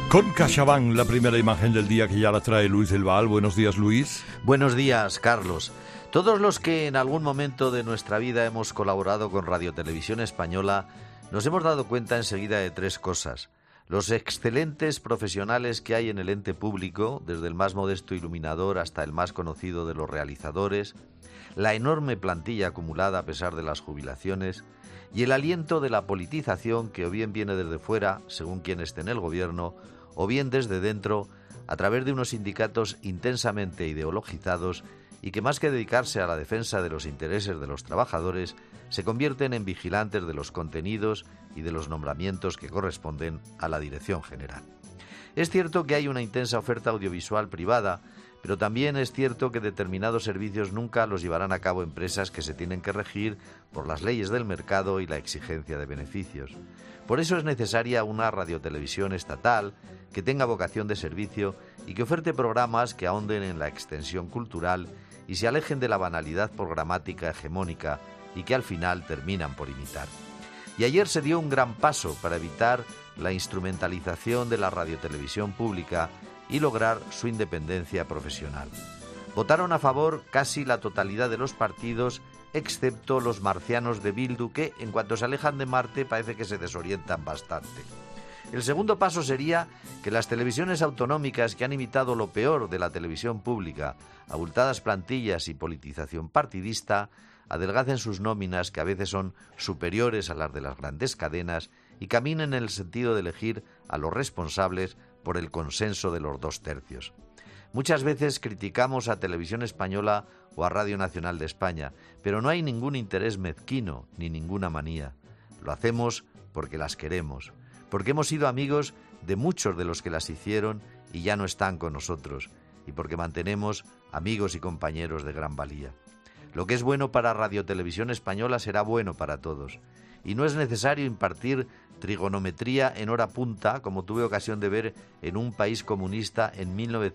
Con CaixaBank, la primera imagen del día que ya la trae Luis del Val. Buenos días, Luis. Buenos días, Carlos. Todos los que en algún momento de nuestra vida hemos colaborado con Radio Televisión Española nos hemos dado cuenta enseguida de tres cosas. Los excelentes profesionales que hay en el ente público, desde el más modesto iluminador hasta el más conocido de los realizadores, la enorme plantilla acumulada a pesar de las jubilaciones y el aliento de la politización que o bien viene desde fuera, según quien esté en el gobierno, o bien desde dentro, a través de unos sindicatos intensamente ideologizados y que más que dedicarse a la defensa de los intereses de los trabajadores, se convierten en vigilantes de los contenidos y de los nombramientos que corresponden a la dirección general. Es cierto que hay una intensa oferta audiovisual privada, pero también es cierto que determinados servicios nunca los llevarán a cabo empresas que se tienen que regir por las leyes del mercado y la exigencia de beneficios. Por eso es necesaria una radiotelevisión estatal que tenga vocación de servicio y que oferte programas que ahonden en la extensión cultural y se alejen de la banalidad programática hegemónica y que al final terminan por imitar. Y ayer se dio un gran paso para evitar la instrumentalización de la radiotelevisión pública y lograr su independencia profesional. Votaron a favor casi la totalidad de los partidos, excepto los marcianos de Bildu, que en cuanto se alejan de Marte parece que se desorientan bastante. El segundo paso sería que las televisiones autonómicas que han imitado lo peor de la televisión pública, abultadas plantillas y politización partidista, adelgacen sus nóminas, que a veces son superiores a las de las grandes cadenas, y caminen en el sentido de elegir a los responsables por el consenso de los 2/3. Muchas veces criticamos a Televisión Española o a Radio Nacional de España, pero no hay ningún interés mezquino ni ninguna manía. Lo hacemos porque las queremos, porque hemos sido amigos de muchos de los que las hicieron y ya no están con nosotros, y porque mantenemos amigos y compañeros de gran valía. Lo que es bueno para Radio Televisión Española será bueno para todos, y no es necesario impartir trigonometría en hora punta, como tuve ocasión de ver en un país comunista en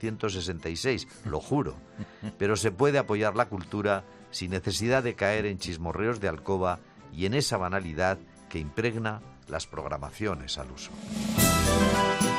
1966, lo juro. Pero se puede apoyar la cultura sin necesidad de caer en chismorreos de alcoba y en esa banalidad que impregna las programaciones al uso.